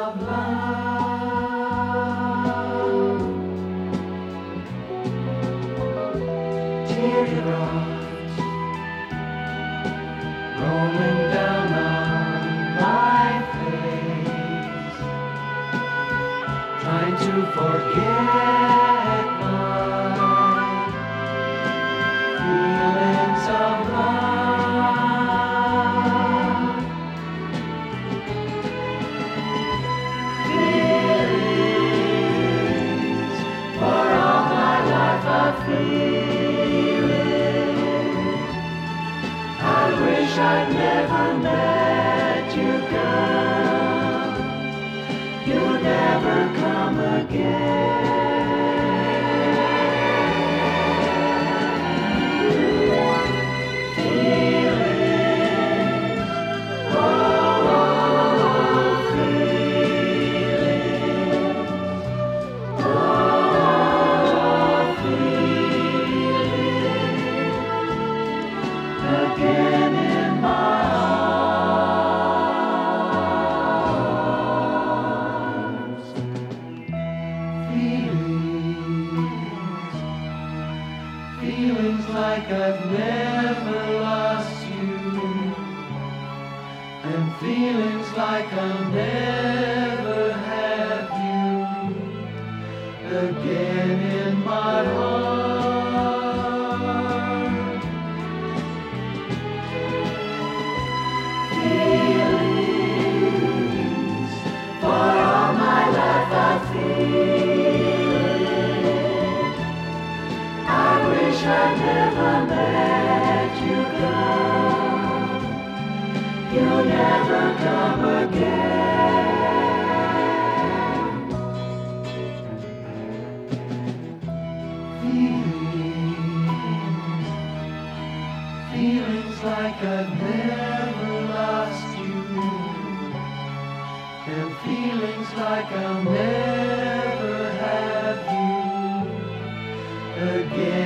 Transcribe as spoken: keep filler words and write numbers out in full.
of love. Teardrops rolling down on my face, trying to forget my feelings of love. Feelings, for all my life I've feelings. I wish I'd never met you, girl. You'll never come again. Feelings, oh, feelings, oh, feelings, again in my arms. Feelings, feelings like I've never lost you, and feelings like I'll never have you again in my heart. Feelings, for all my life I've feelings. I wish I'd never met you, girl. You'll never come again. Feelings, feelings like I've never lost you, and feelings like I'll never have you again.